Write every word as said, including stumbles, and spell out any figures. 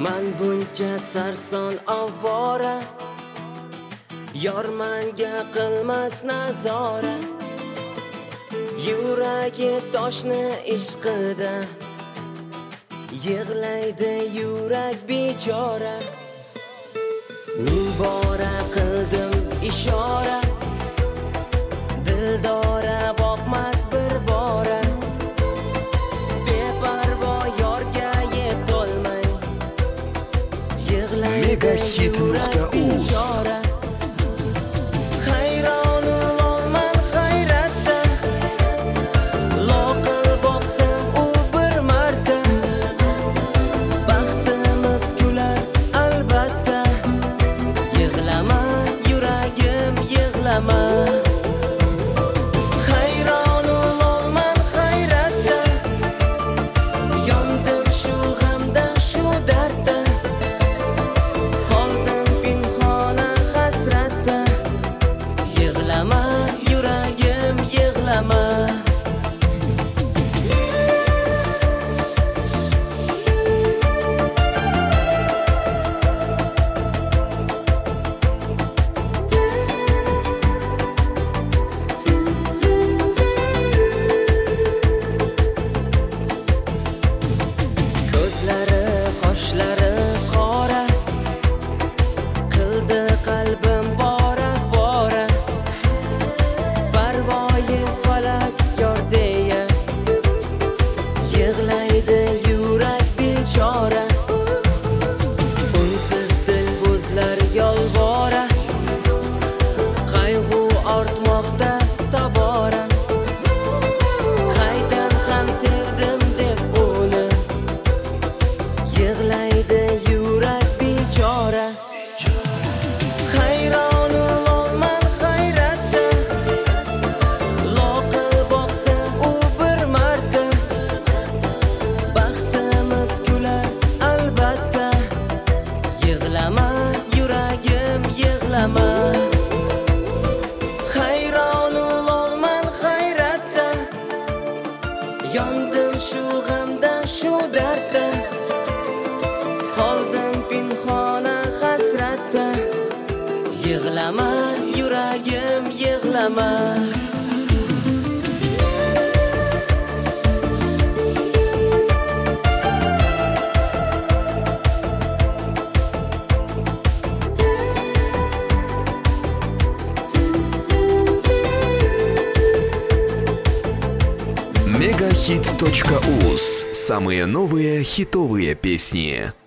Man buncha sarson ovora, yor manga qilmas nazora. Yuragi toshni ishqida, yig'laydi yurak bechora. Ming bora qildim ishora, dildora boqmas bir bora. Beparvo yorga yetolmay, yig'laydi Megahit nuqta uz. Hayronu olman hayratda, yondim shu g'amda, shu dardda. Qoldim pinhona hasratda, yig'lama yuragim, yig'lama. Qoshlari qora, qildi qalbim bora bora. Parvoyi falak yordeya, yig'laydi yurak bechora. Unsiz dil buzlar yolvora, qayg'u ortmoqda tobora. Qaydan ham sevdim deb uni, yig'laydi yurak bechora. Hayronu olman hayratda, loqal boqsa u bir marta. Baxtimiz kular albatta, yig'lama yuragim, yig'lama. Hayronu olman hayratda, yondim shu g'amda, shu dardda. Qoldim pinhona hasratda, yig'lama yuragim, yig'lama. Megahit точка уз. Самые новые хитовые песни.